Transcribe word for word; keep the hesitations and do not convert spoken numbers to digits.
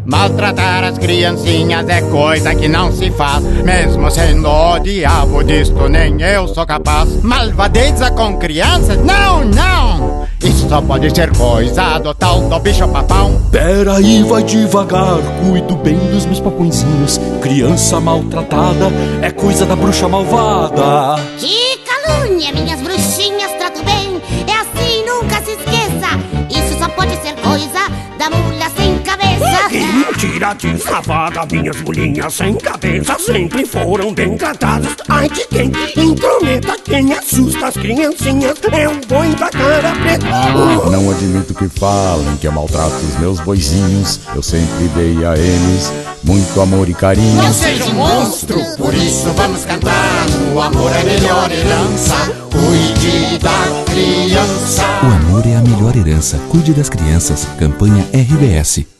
Maltratar as criancinhas é coisa que não se faz. Mesmo sendo o diabo, disto nem eu sou capaz. Malvadeza com crianças? Não, não! Isso só pode ser coisa do tal do bicho papão. Peraí, vai devagar, cuido bem dos meus papõezinhos. Criança maltratada é coisa da bruxa malvada. Que calúnia, minhas bruxinhas, trato bem. É assim, nunca se esqueça. Isso só pode ser coisa da mula sem cabeça. Que mentira deslavada, minhas mulinhas sem cabeça sempre foram bem tratadas. Ai de quem intrometa, quem assusta as criancinhas é um boi da cara preta. Ah, não admito que falem que eu maltrato os meus boizinhos. Eu sempre dei a eles muito amor e carinho. Não seja um monstro, por isso vamos cantar. O amor é a melhor herança, cuide da criança. O amor é a melhor herança, cuide das crianças. Campanha R B S.